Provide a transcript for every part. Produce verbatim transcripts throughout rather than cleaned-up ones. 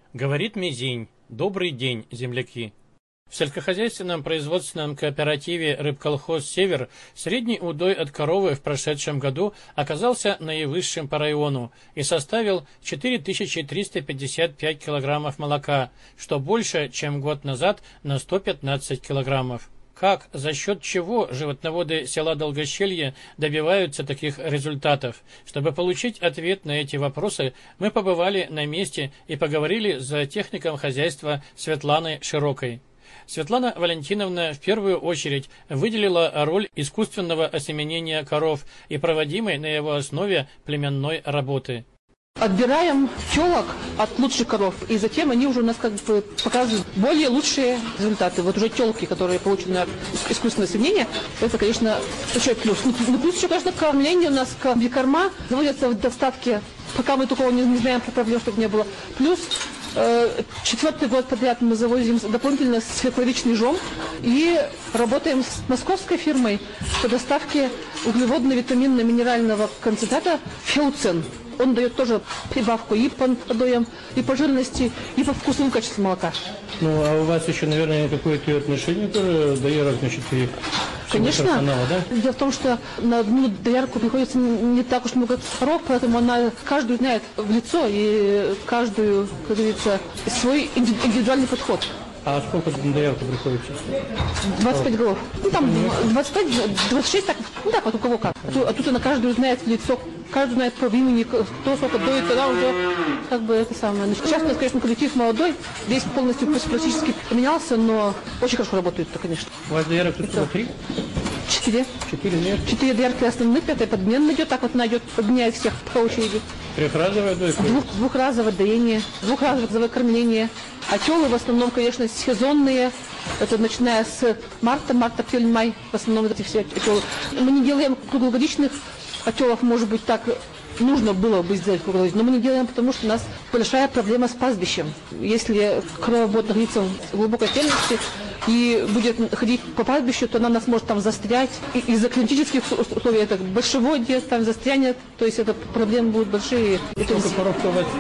Говорит Мизинь. Добрый день, земляки. В сельскохозяйственном производственном кооперативе «Рыбколхоз Север» средний удой от коровы в прошедшем году оказался наивысшим по району и составил четыре тысячи триста пятьдесят пять килограммов молока, что больше, чем год назад на сто пятнадцать килограммов. Как, за счет чего животноводы села Долгощелье добиваются таких результатов? Чтобы получить ответ на эти вопросы, мы побывали на месте и поговорили с зоотехником хозяйства Светланой Широкой. Светлана Валентиновна в первую очередь выделила роль искусственного осеменения коров и проводимой на его основе племенной работы. Отбираем телок от лучших коров, и затем они уже у нас как бы показывают более лучшие результаты. Вот уже телки, которые получены от искусственного осеменения, это, конечно, еще плюс. Ну, плюс еще, конечно, кормление у нас, комбикорма заводятся в достатке, пока мы такого не, не знаем про проблем, чтобы не было. Плюс э, четвертый год подряд мы завозим дополнительно светловичный жом и работаем с московской фирмой по доставке углеводно-витаминно-минерального концентрата «Феуцен». Он дает тоже прибавку и по подоям, и по жирности, и по вкусу и качеству молока. Ну, а у вас еще, наверное, какое-то отношение тоже доярок, значит, и конечно. Персонала, да? Дело в том, что на одну доярку приходится не так уж много коров, поэтому она каждую знает в лицо и каждую, как говорится, свой индивидуальный подход. А сколько на доярку приходится? двадцать пять голов. Ну, там двадцать пять двадцать шесть, так, ну так вот у кого как. А тут, а тут она каждую знает в лицо, каждую знает по имени, кто сколько доит, тогда уже как бы это самое. Сейчас у нас, конечно, коллектив молодой, весь полностью практически поменялся, но очень хорошо работает-то, конечно. У вас доярок тут всего три? Четыре. Четыре доярки? Четыре доярки основных, пятая подменная идет, так вот она идет, подменяет всех по очереди. Трехразовое дойка? Двух, двухразовое доение, двухразовое кормление. А телы в основном, конечно, сезонные. Это начиная с марта, март, апрель, май. В основном эти все телы. Мы не делаем круглогодичных отелов, может быть, так нужно было бы сделать круглогодичных, но мы не делаем, потому что у нас большая проблема с пастбищем. Если корова будет находиться в глубокой темности и будет ходить по пастбищу, то она нас может там застрять. И из-за климатических условий это большеводье там застрянет, то есть это проблемы будут большие. Сколько коров у вас?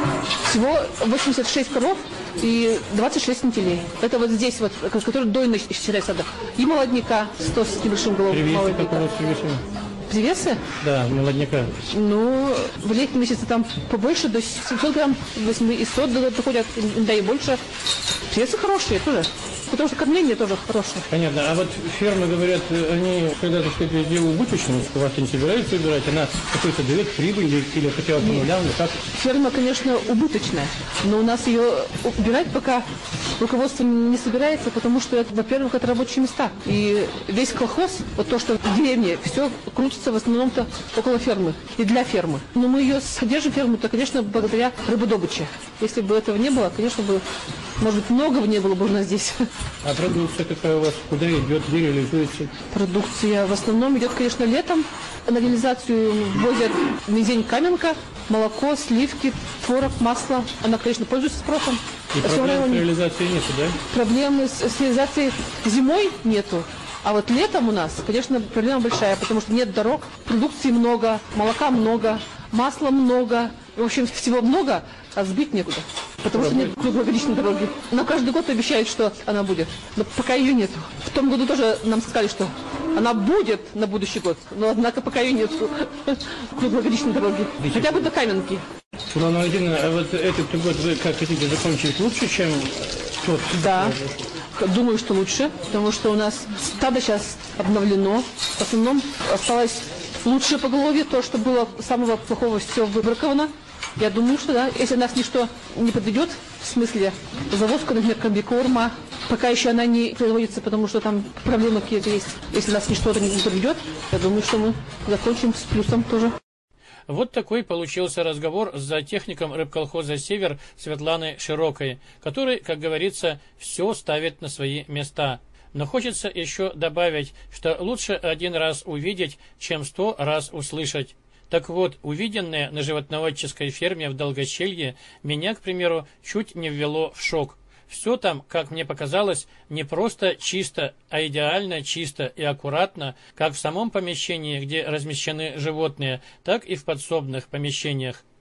Всего восемьдесят шесть коров и двадцать шесть нетелей. Это вот здесь вот, который дойный считается. И молодняка сто с небольшим головой. Привесе какого привеса? Привесы? Да, молодняка. Ну, в летнем месяце там побольше, до семьсот грамм, восемьсот доходят, да и больше. Привесы хорошие тоже. Потому что кормление тоже хорошее. Понятно. А вот фермы, говорят, они, когда, так сказать, делают убыточную, у вас не собираются убирать, она какой-то дает прибыль или хотя бы по нулям, как? Ферма, конечно, убыточная, но у нас ее убирать пока руководство не собирается, потому что, это, во-первых, это рабочие места. И весь колхоз, вот то, что в деревне, все крутится в основном-то около фермы и для фермы. Но мы ее содержим, ферму, то, конечно, благодаря рыбодобыче. Если бы этого не было, конечно, бы, может быть, многого не было бы у нас здесь. А продукция какая у вас? Куда идет, где реализуется? Продукция в основном идет, конечно, летом. На реализацию возят Мизень Каменка, молоко, сливки, творог, масло. Она, конечно, пользуется спросом. И проблем с реализацией нету, да? Проблемы с, с реализацией зимой нету. А вот летом у нас, конечно, проблема большая, потому что нет дорог, продукции много, молока много, масла много. В общем, всего много, а сбить некуда. Потому что нет круглогодичной дороги. Нам каждый год обещают, что она будет, но пока ее нет. В том году тоже нам сказали, что она будет на будущий год, но однако пока ее нет круглогодичной дороги. Хотя бы до Каменки. Светлана Валентиновна, а вот этот год вы как хотите закончить лучше, чем тот? Да, думаю, что лучше, потому что у нас стадо сейчас обновлено. В основном осталось лучшее поголовье, то, что было самого плохого, все выбраковано. Я думаю, что да, если нас ничто не подведет, в смысле завозка, например, комбикорма, пока еще она не производится, потому что там проблемы какие-то есть. Если нас ничто не подведет, я думаю, что мы закончим с плюсом тоже. Вот такой получился разговор с зоотехником рыбколхоза «Север» Светланой Широкой, который, как говорится, все ставит на свои места. Но хочется еще добавить, что лучше один раз увидеть, чем сто раз услышать. Так вот, увиденное на животноводческой ферме в Долгощелье меня, к примеру, чуть не ввело в шок. Все там, как мне показалось, не просто чисто, а идеально чисто и аккуратно, как в самом помещении, где размещены животные, так и в подсобных помещениях.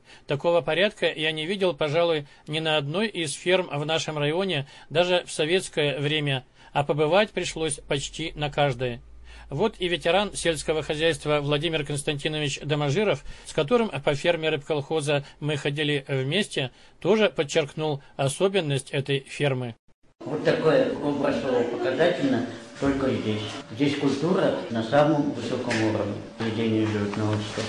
Такого порядка я не видел, пожалуй, ни на одной из ферм в нашем районе, даже в советское время, а побывать пришлось почти на каждой. Вот и ветеран сельского хозяйства Владимир Константинович Доможиров, с которым по ферме рыбколхоза мы ходили вместе, тоже подчеркнул особенность этой фермы. Вот такое образцово-показательно только здесь. Здесь культура на самом высоком уровне ведения животного общества.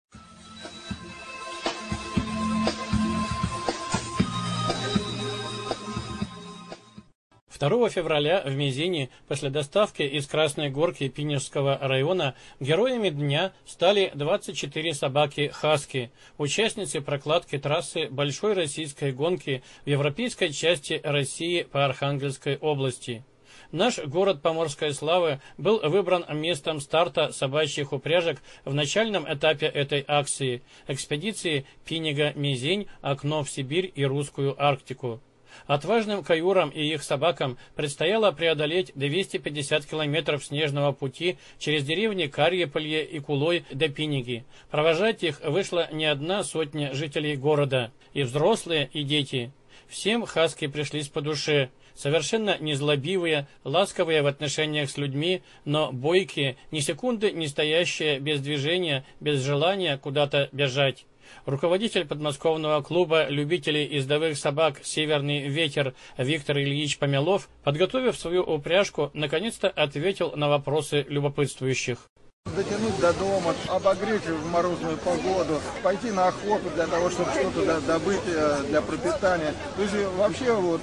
второго февраля в Мизине после доставки из Красной Горки Пинежского района героями дня стали двадцать четыре собаки хаски, участницы прокладки трассы большой российской гонки в европейской части России по Архангельской области. Наш город Поморской славы был выбран местом старта собачьих упряжек в начальном этапе этой акции – экспедиции Пинега-Мизень, окно в Сибирь и Русскую Арктику. Отважным каюрам и их собакам предстояло преодолеть двести пятьдесят километров снежного пути через деревни Карьеполье и Кулой до Пинеги. Провожать их вышла не одна сотня жителей города, и взрослые, и дети. Всем хаски пришлись по душе. Совершенно незлобивые, ласковые в отношениях с людьми, но бойкие, ни секунды не стоящие без движения, без желания куда-то бежать. Руководитель подмосковного клуба любителей ездовых собак «Северный ветер» Виктор Ильич Помелов, подготовив свою упряжку, наконец-то ответил на вопросы любопытствующих. Дотянуть до дома, обогреть в морозную погоду, пойти на охоту для того, чтобы что-то добыть для пропитания. То есть вообще, вот,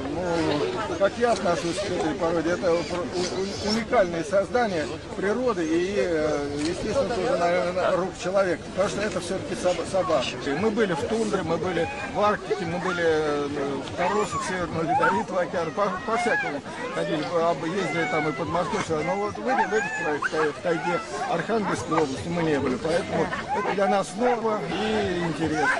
ну, как я отношусь к этой породе, это уникальные создания природы и, естественно, тоже, наверное, рук человека, потому что это все-таки собака. Мы были в тундре, мы были в Арктике, мы были в торосах Северного Ледовитого океана, по, по всякому ходили, ездили там и под Москву, но вот в этих в тайге Архангельской области мы не были, поэтому это для нас ново и интересно.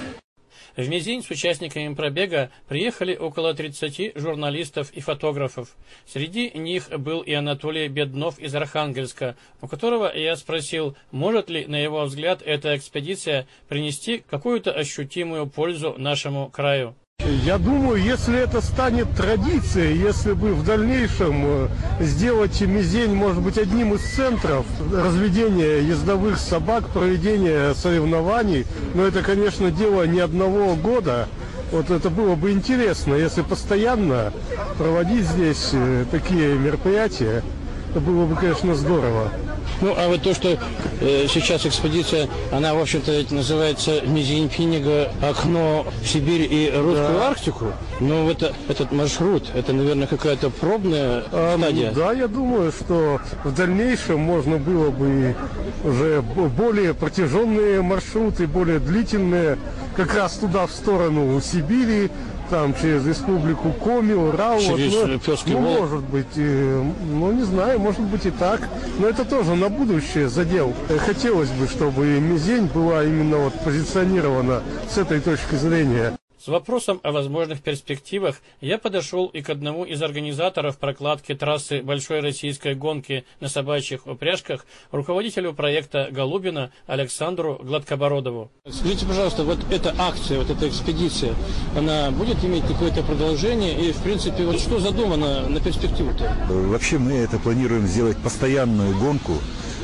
В Мизень с участниками пробега приехали около тридцати журналистов и фотографов. Среди них был и Анатолий Беднов из Архангельска, у которого я спросил, может ли, на его взгляд, эта экспедиция принести какую-то ощутимую пользу нашему краю. Я думаю, если это станет традицией, если бы в дальнейшем сделать Мизень, может быть, одним из центров разведения ездовых собак, проведения соревнований, но это, конечно, дело не одного года. Вот это было бы интересно, если постоянно проводить здесь такие мероприятия, это было бы, конечно, здорово. Ну, а вот то, что э, сейчас экспедиция, она, в общем-то, называется Мизень-Пинега, окно в Сибирь и Русскую да. Арктику, но это, этот маршрут, это, наверное, какая-то пробная а, стадия. Ну, да, я думаю, что в дальнейшем можно было бы уже более протяженные маршруты, более длительные, как раз туда, в сторону Сибири, там через республику Коми, Урал, через вот, ну, ну, может быть, э, ну не знаю, может быть и так, но это тоже на будущее задел. Хотелось бы, чтобы Мизень была именно вот позиционирована с этой точки зрения. С вопросом о возможных перспективах я подошел и к одному из организаторов прокладки трассы большой российской гонки на собачьих упряжках, руководителю проекта «Голубина» Александру Гладкобородову. Скажите, пожалуйста, вот эта акция, вот эта экспедиция, она будет иметь какое-то продолжение? И, в принципе, вот что задумано на перспективу-то? Вообще мы это планируем сделать постоянную гонку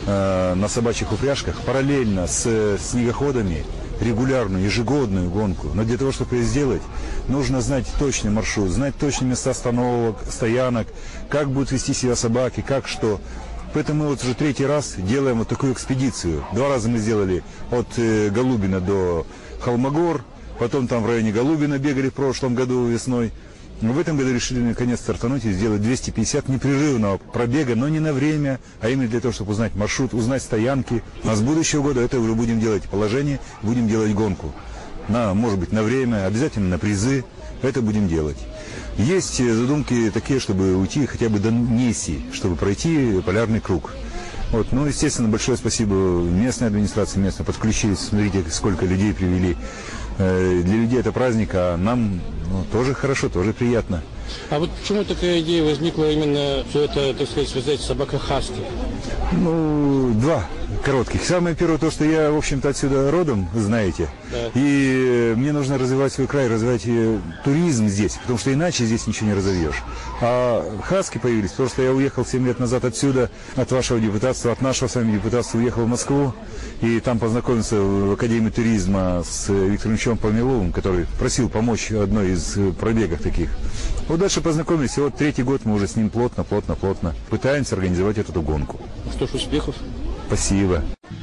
э, на собачьих упряжках параллельно с снегоходами. Регулярную, ежегодную гонку. Но для того, чтобы ее сделать, нужно знать точный маршрут, знать точные места остановок, стоянок, как будут вести себя собаки, как что. Поэтому мы вот уже третий раз делаем вот такую экспедицию. Два раза мы сделали от э, Голубина до Холмогор, потом там в районе Голубина бегали в прошлом году весной. Но в этом году решили наконец стартануть и сделать двести пятьдесят непрерывного пробега, но не на время, а именно для того, чтобы узнать маршрут, узнать стоянки. А с будущего года это уже будем делать положение, будем делать гонку. На, может быть, на время, обязательно на призы. Это будем делать. Есть задумки такие, чтобы уйти хотя бы до Неси, чтобы пройти полярный круг. Вот, ну, естественно, большое спасибо местной администрации, местно подключились. Смотрите, сколько людей привели. Для людей это праздник, а нам ну, тоже хорошо, тоже приятно. А вот почему такая идея возникла именно, все это, так сказать, связать с собакой хаски? Ну, два коротких. Самое первое, то, что я, в общем-то, отсюда родом, знаете. Да. И мне нужно развивать свой край, развивать туризм здесь, потому что иначе здесь ничего не разовьешь. А хаски появились, потому что я уехал семь лет назад отсюда, от вашего депутатства, от нашего с вами депутатства, уехал в Москву. И там познакомился в Академии туризма с Виктором Ильичем Помеловым, который просил помочь одной из пробегов таких. Вот дальше познакомились, и вот третий год мы уже с ним плотно, плотно, плотно пытаемся организовать эту гонку. Что ж, успехов. Спасибо.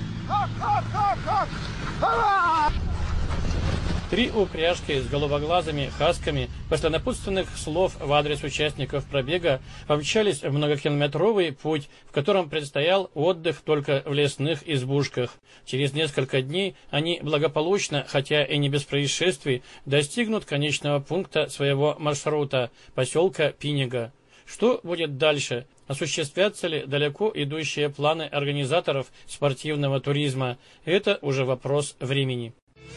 Три упряжки с голубоглазыми хасками после напутственных слов в адрес участников пробега помчались в многокилометровый путь, в котором предстоял отдых только в лесных избушках. Через несколько дней они благополучно, хотя и не без происшествий, достигнут конечного пункта своего маршрута – поселка Пинега. Что будет дальше? Осуществятся ли далеко идущие планы организаторов спортивного туризма? Это уже вопрос времени.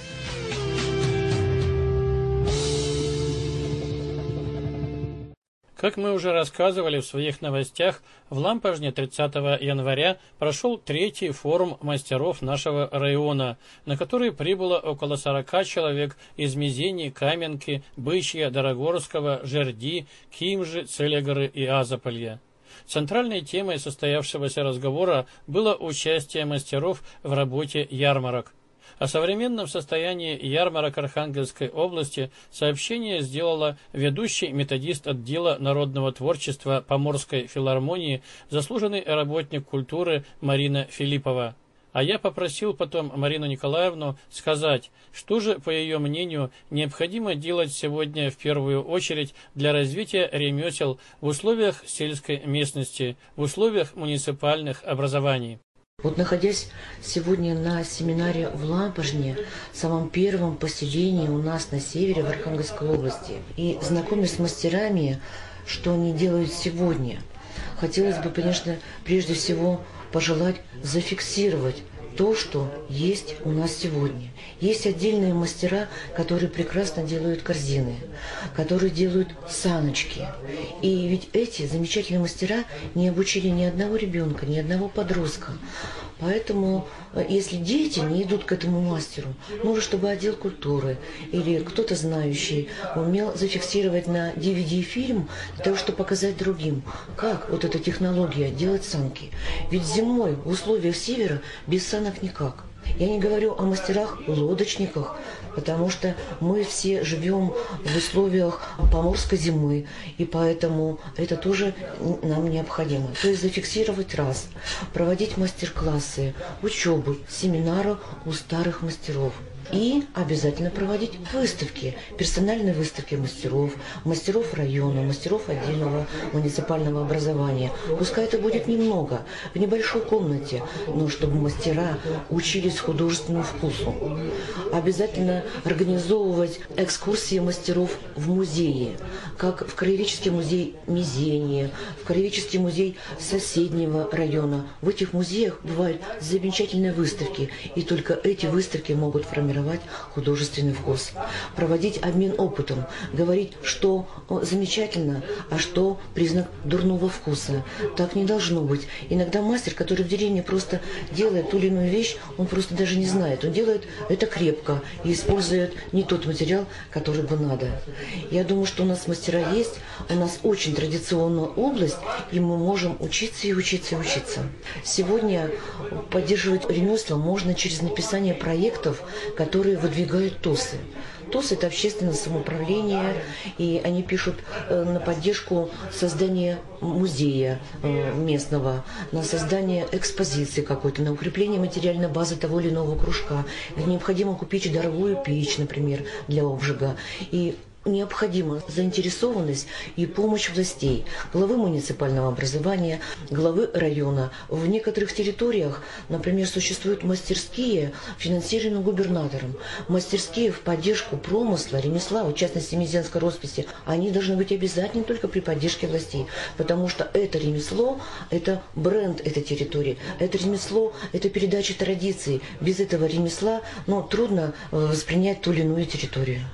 Как мы уже рассказывали в своих новостях, в Лампожне тридцатого января прошел третий форум мастеров нашего района, на который прибыло около сорока человек из Мизени, Каменки, Бычья, Дорогорского, Жерди, Кимжи, Целегоры и Азополья. Центральной темой состоявшегося разговора было участие мастеров в работе ярмарок. О современном состоянии ярмарок Архангельской области сообщение сделала ведущий методист отдела народного творчества Поморской филармонии, заслуженный работник культуры Марина Филиппова. А я попросил потом Марину Николаевну сказать, что же, по ее мнению, необходимо делать сегодня в первую очередь для развития ремесел в условиях сельской местности, в условиях муниципальных образований. Вот находясь сегодня на семинаре в Лампожне, самом первом поселении у нас на севере, в Архангельской области, и знакомясь с мастерами, что они делают сегодня, хотелось бы, конечно, прежде всего пожелать зафиксировать то, что есть у нас сегодня. Есть отдельные мастера, которые прекрасно делают корзины, которые делают саночки. И ведь эти замечательные мастера не обучили ни одного ребенка, ни одного подростка. Поэтому, если дети не идут к этому мастеру, нужно, чтобы отдел культуры или кто-то знающий умел зафиксировать на ди ви ди-фильм для того, чтобы показать другим, как вот эта технология делать санки. Ведь зимой в условиях севера без санок никак. Я не говорю о мастерах-лодочниках, потому что мы все живем в условиях поморской зимы, и поэтому это тоже нам необходимо. То есть зафиксировать раз, проводить мастер-классы, учебы, семинары у старых мастеров. И обязательно проводить выставки, персональные выставки мастеров, мастеров района, мастеров отдельного муниципального образования. Пускай это будет немного, в небольшой комнате, но чтобы мастера учились художественному вкусу. Обязательно организовывать экскурсии мастеров в музее, как в Краеведческий музей Мизени, в Краеведческий музей соседнего района. В этих музеях бывают замечательные выставки, и только эти выставки могут формировать художественный вкус, проводить обмен опытом, говорить, что замечательно, а что признак дурного вкуса. Так не должно быть. Иногда мастер, который в деревне просто делает ту или иную вещь, он просто даже не знает. Он делает это крепко и использует не тот материал, который бы надо. Я думаю, что у нас мастера есть, у нас очень традиционная область, и мы можем учиться и учиться и учиться. Сегодня поддерживать ремесла можно через написание проектов, которые выдвигают ТОСы. ТОС – это общественное самоуправление, и они пишут на поддержку создания музея местного, на создание экспозиции какой-то, на укрепление материальной базы того или иного кружка. Необходимо купить дорогую печь, например, для обжига. И необходима заинтересованность и помощь властей, главы муниципального образования, главы района. В некоторых территориях, например, существуют мастерские, финансируемые губернатором, мастерские в поддержку промысла, ремесла, в частности, мизенской росписи. Они должны быть обязательны только при поддержке властей, потому что это ремесло, это бренд этой территории, это ремесло, это передача традиций. Без этого ремесла, ну, трудно воспринять ту или иную территорию.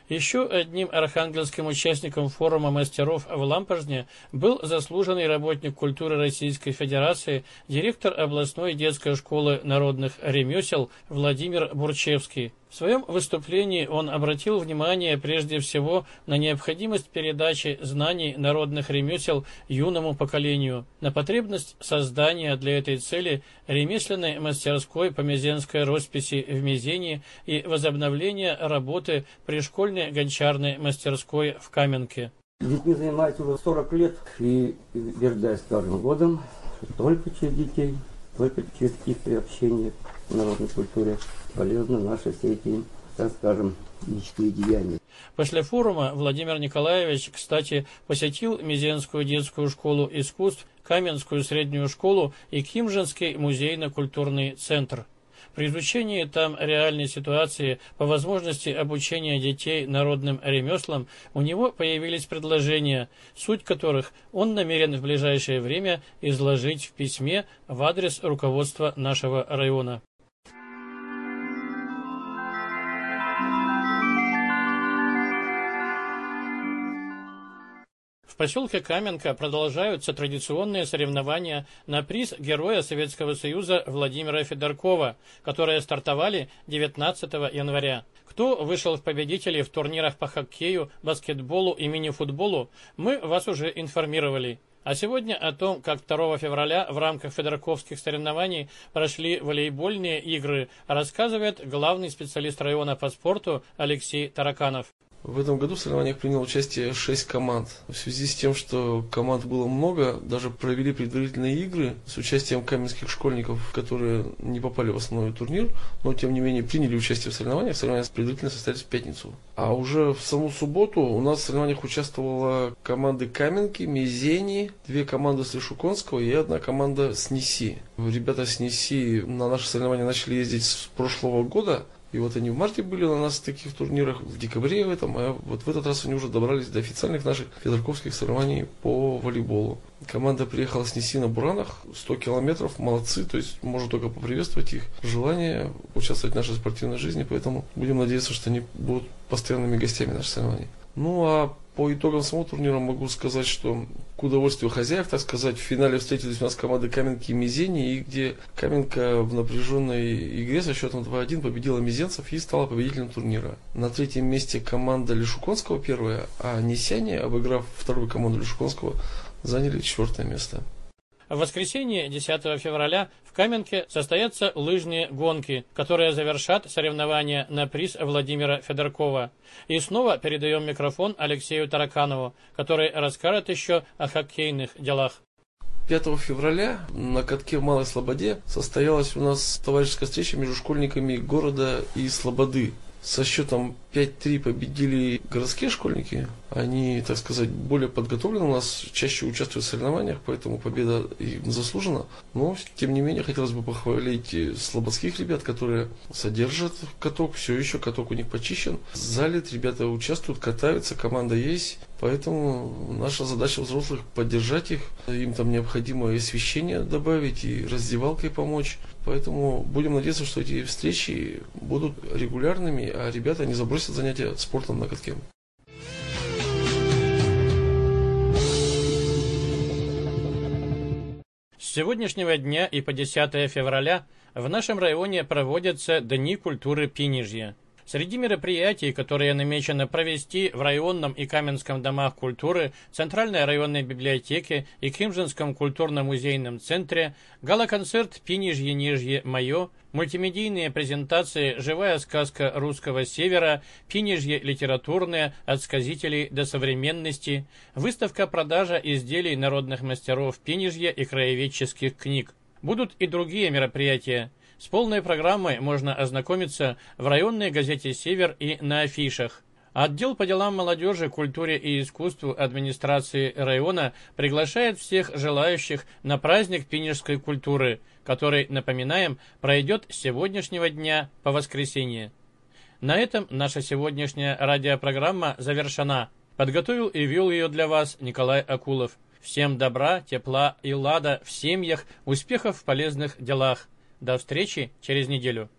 Еще одним архангельским участником форума мастеров в Лампожне был заслуженный работник культуры Российской Федерации, директор областной детской школы народных ремесел Владимир Бурчевский. В своем выступлении он обратил внимание прежде всего на необходимость передачи знаний народных ремесел юному поколению, на потребность создания для этой цели ремесленной мастерской по мезенской росписи в Мезени и возобновления работы при школьной гончарной мастерской в Каменке. Детьми занимаюсь уже сорок лет и утверждаю с каждым годом, что только через детей, только через их приобщение в народной культуре полезны наши все эти, так скажем, мечты и деяния. После форума Владимир Николаевич, кстати, посетил Мезенскую детскую школу искусств, Каменскую среднюю школу и Кимжинский музейно-культурный центр. При изучении там реальной ситуации по возможности обучения детей народным ремеслам у него появились предложения, суть которых он намерен в ближайшее время изложить в письме в адрес руководства нашего района. В поселке Каменка продолжаются традиционные соревнования на приз Героя Советского Союза Владимира Федоркова, которые стартовали девятнадцатого января. Кто вышел в победители в турнирах по хоккею, баскетболу и мини-футболу, мы вас уже информировали. А сегодня о том, как второго февраля в рамках федорковских соревнований прошли волейбольные игры, рассказывает главный специалист района по спорту Алексей Тараканов. В этом году в соревнованиях приняло участие шесть команд. В связи с тем, что команд было много, даже провели предварительные игры с участием каменских школьников, которые не попали в основной турнир, но тем не менее приняли участие в соревнованиях. Соревнования предварительно состоялись в пятницу. А уже в саму субботу у нас в соревнованиях участвовала команды Каменки, Мезени, две команды с Лешуконского и одна команда с Неси. Ребята с Неси на наши соревнования начали ездить с прошлого года. И вот они в марте были на нас в таких турнирах, в декабре в этом, а вот в этот раз они уже добрались до официальных наших федорковских соревнований по волейболу. Команда приехала с Неси на Буранах, сто километров, молодцы, то есть можно только поприветствовать их желание участвовать в нашей спортивной жизни, поэтому будем надеяться, что они будут постоянными гостями наших соревнований. Ну а по итогам самого турнира могу сказать, что к удовольствию хозяев, так сказать, в финале встретились у нас команды Каменки и Мезени, и где Каменка в напряженной игре со счетом два один победила мезенцев и стала победителем турнира. На третьем месте команда Лешуконского первая, а Несяне, обыграв вторую команду Лешуконского, заняли четвертое место. В воскресенье десятого февраля в Каменке состоятся лыжные гонки, которые завершат соревнования на приз Владимира Федоркова. И снова передаем микрофон Алексею Тараканову, который расскажет еще о хоккейных делах. пятого февраля на катке в Малой Слободе состоялась у нас товарищеская встреча между школьниками города и Слободы. Со счетом пять три победили городские школьники. Они, так сказать, более подготовлены у нас, чаще участвуют в соревнованиях, поэтому победа им заслужена. Но, тем не менее, хотелось бы похвалить слободских ребят, которые содержат каток. Все еще каток у них почищен. Залит, ребята участвуют, катаются, команда есть. Поэтому наша задача взрослых поддержать их. Им там необходимо и освещение добавить, и раздевалкой помочь. Поэтому будем надеяться, что эти встречи будут регулярными, а ребята не забросят занятия спортом на катке. С сегодняшнего дня и по десятое февраля в нашем районе проводятся Дни культуры Пинижья. Среди мероприятий, которые намечено провести в районном и Каменском домах культуры, Центральной районной библиотеке и Кимжинском культурно-музейном центре, гала-концерт «Пинижье-нижье мое», мультимедийные презентации «Живая сказка русского севера», «Пинижье литературное от сказителей до современности», выставка-продажа изделий народных мастеров Пинижья и краеведческих книг. Будут и другие мероприятия. С полной программой можно ознакомиться в районной газете «Север» и на афишах. Отдел по делам молодежи, культуре и искусству администрации района приглашает всех желающих на праздник пинижской культуры, который, напоминаем, пройдет с сегодняшнего дня по воскресенье. На этом наша сегодняшняя радиопрограмма завершена. Подготовил и вел ее для вас Николай Акулов. Всем добра, тепла и лада в семьях, успехов в полезных делах. До встречи через неделю.